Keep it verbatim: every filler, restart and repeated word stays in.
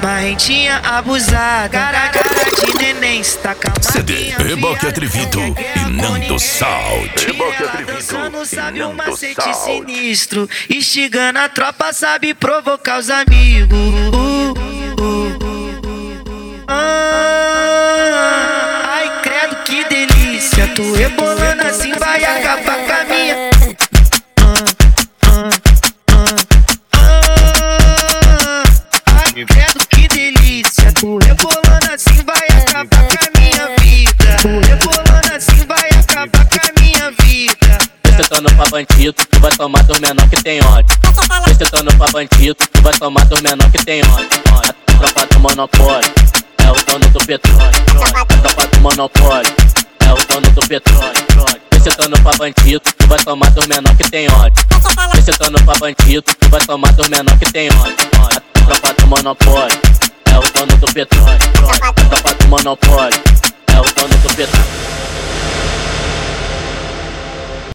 marrentinha abusada, cara, cara de neném, estaca a C D Reboque Atrevido e Nando Salt. Reboque Atrevido sabe o macete sinistro, instigando a tropa, sabe provocar os amigos. Uh, uh, ah, ai, credo, que delícia, tu rebolando assim vai acabar com a minha. Credo, que delícia, tu rebolando assim vai acabar com a minha vida. Tu rebolando assim vai acabar com a minha vida. Descetando pra bandido, tu vai tomar dos menor que tem ódio. Descetando pra bandido, tu vai tomar dos menor que tem ódio. A tropa do monopólio é o dono do petróleo. A tropa do monopólio é o dono do petróleo. Descetando pra bandido, tu vai tomar dos menor que tem ódio. Descetando pra bandido, tu vai tomar dos menor que tem ódio. A tropa do monopólio é o dono do petróleo. A tropa do monopólio é o dono do petróleo.